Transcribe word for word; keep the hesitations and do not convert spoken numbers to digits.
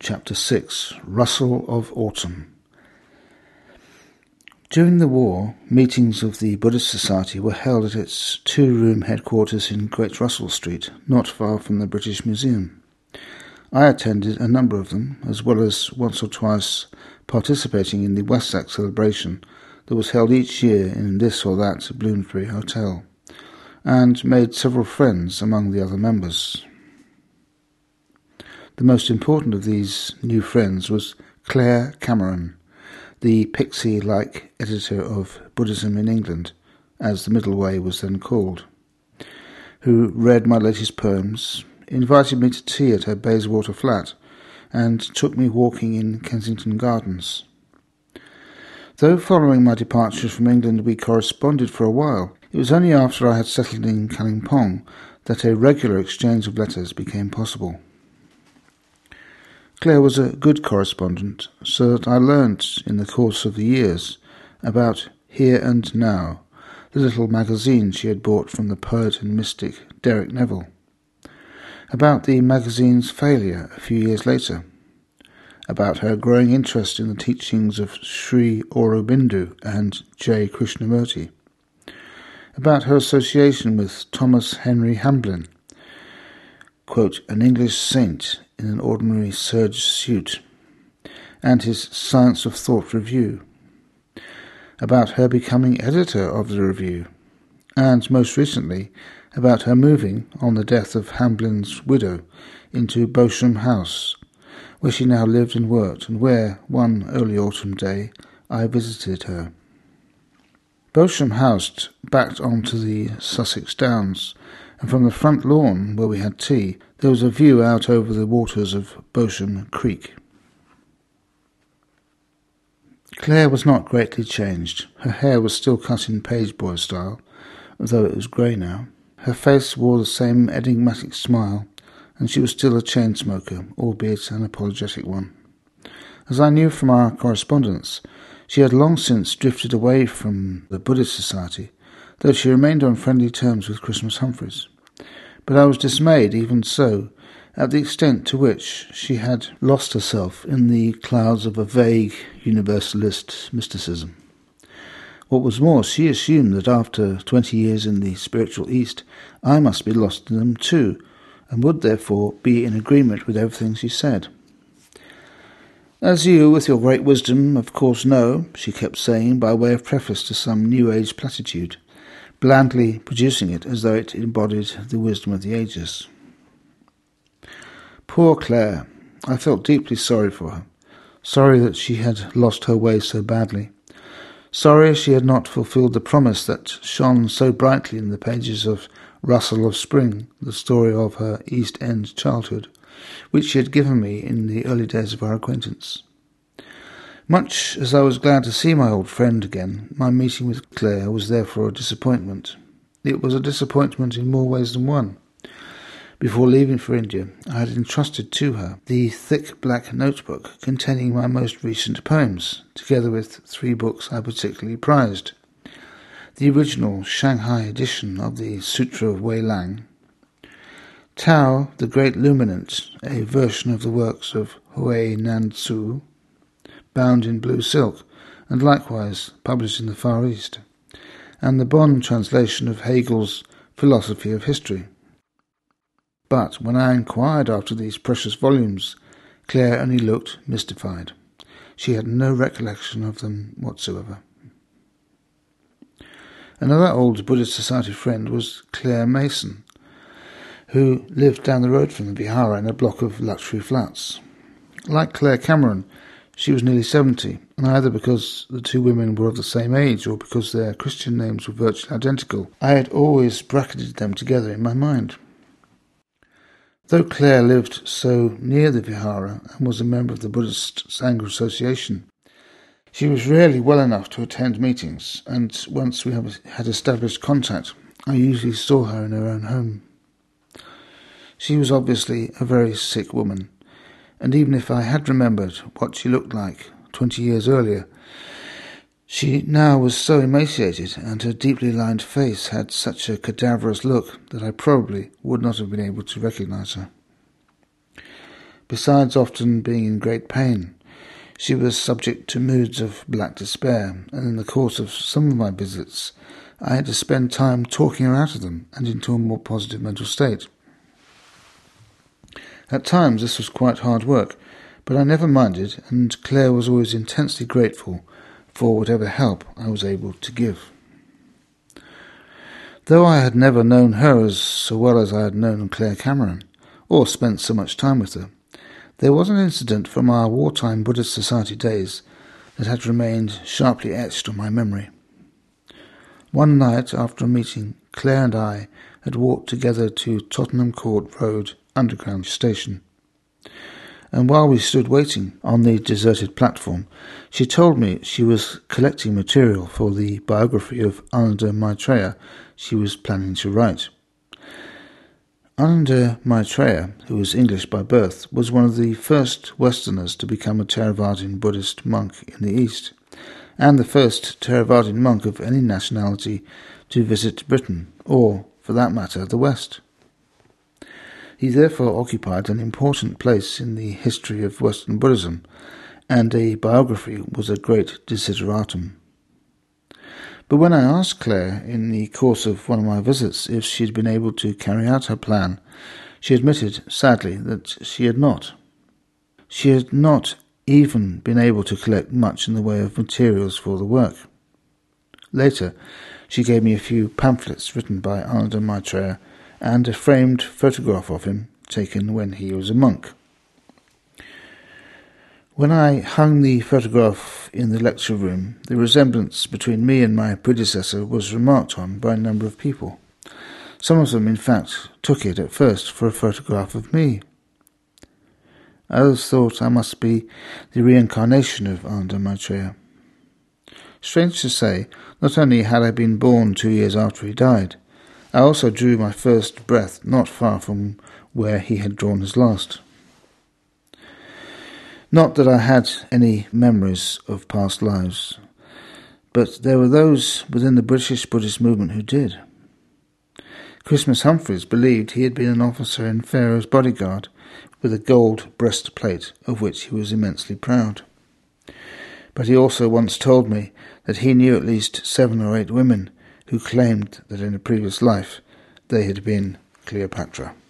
Chapter six. Rustle of Autumn. During the war, meetings of the Buddhist Society were held at its two-room headquarters in Great Russell Street, not far from the British Museum. I attended a number of them, as well as once or twice participating in the Wesak celebration that was held each year in this or that Bloomsbury hotel, and made several friends among the other members. The most important of these new friends was Claire Cameron, the pixie-like editor of Buddhism in England, as the Middle Way was then called, who read my latest poems, invited me to tea at her Bayswater flat, and took me walking in Kensington Gardens. Though following my departure from England we corresponded for a while, it was only after I had settled in Kalimpong that a regular exchange of letters became possible. Claire was a good correspondent, so that I learnt in the course of the years about Here and Now, the little magazine she had bought from the poet and mystic Derek Neville, about the magazine's failure a few years later, about her growing interest in the teachings of Sri Aurobindo and J. Krishnamurti, about her association with Thomas Henry Hamblin, quote, an English saint in an ordinary serge suit, and his Science of Thought review, about her becoming editor of the review, and most recently about her moving, on the death of Hamblin's widow, into Beauchamp House, where she now lived and worked, and where, one early autumn day, I visited her. Beauchamp House backed onto the Sussex Downs, and from the front lawn, where we had tea, there was a view out over the waters of Beauchamp Creek. Claire was not greatly changed. Her hair was still cut in page-boy style, though it was grey now. Her face wore the same enigmatic smile, and she was still a chain-smoker, albeit an apologetic one. As I knew from our correspondence, she had long since drifted away from the Buddhist Society, though she remained on friendly terms with Christmas Humphreys. But I was dismayed, even so, at the extent to which she had lost herself in the clouds of a vague universalist mysticism. What was more, she assumed that after twenty years in the spiritual East, I must be lost in them too, and would therefore be in agreement with everything she said. As you, with your great wisdom, of course know, she kept saying by way of preface to some New Age platitude, blandly producing it as though it embodied the wisdom of the ages. Poor Claire! I felt deeply sorry for her, sorry that she had lost her way so badly, sorry she had not fulfilled the promise that shone so brightly in the pages of Rustle of Spring, the story of her East End childhood, which she had given me in the early days of our acquaintance. Much as I was glad to see my old friend again, my meeting with Claire was therefore a disappointment. It was a disappointment in more ways than one. Before leaving for India, I had entrusted to her the thick black notebook containing my most recent poems, together with three books I particularly prized. The original Shanghai edition of the Sutra of Wei Lang, Tao, the Great Luminant, a version of the works of Hui Nanzu, bound in blue silk, and likewise published in the Far East, and the Bonn translation of Hegel's Philosophy of History. But when I inquired after these precious volumes, Claire only looked mystified. She had no recollection of them whatsoever. Another old Buddhist Society friend was Claire Mason, who lived down the road from the Vihara in a block of luxury flats. Like Claire Cameron, she was nearly seventy, and either because the two women were of the same age or because their Christian names were virtually identical, I had always bracketed them together in my mind. Though Claire lived so near the Vihara and was a member of the Buddhist Sangha Association, she was rarely well enough to attend meetings, and once we had established contact, I usually saw her in her own home. She was obviously a very sick woman, and even if I had remembered what she looked like twenty years earlier, she now was so emaciated, and her deeply lined face had such a cadaverous look that I probably would not have been able to recognize her. Besides often being in great pain, she was subject to moods of black despair, and in the course of some of my visits, I had to spend time talking her out of them and into a more positive mental state. At times this was quite hard work, but I never minded, and Claire was always intensely grateful for whatever help I was able to give. Though I had never known her as so well as I had known Claire Cameron, or spent so much time with her, there was an incident from our wartime Buddhist Society days that had remained sharply etched on my memory. One night after a meeting, Claire and I had walked together to Tottenham Court Road Underground Station, and while we stood waiting on the deserted platform, she told me she was collecting material for the biography of Ananda Maitreya she was planning to write. Ananda Maitreya, who was English by birth, was one of the first Westerners to become a Theravadian Buddhist monk in the East, and the first Theravadian monk of any nationality to visit Britain, or, for that matter, the West. He therefore occupied an important place in the history of Western Buddhism, and a biography was a great desideratum. But when I asked Claire in the course of one of my visits if she had been able to carry out her plan, she admitted, sadly, that she had not. She had not even been able to collect much in the way of materials for the work. Later, she gave me a few pamphlets written by Ananda Maitreya and a framed photograph of him taken when he was a monk. When I hung the photograph in the lecture room, the resemblance between me and my predecessor was remarked on by a number of people. Some of them, in fact, took it at first for a photograph of me. Others thought I must be the reincarnation of Ananda Maitreya. Strange to say, not only had I been born two years after he died, I also drew my first breath not far from where he had drawn his last. Not that I had any memories of past lives, but there were those within the British Buddhist movement who did. Christmas Humphreys believed he had been an officer in Pharaoh's bodyguard with a gold breastplate of which he was immensely proud. But he also once told me that he knew at least seven or eight women who claimed that in a previous life they had been Cleopatra.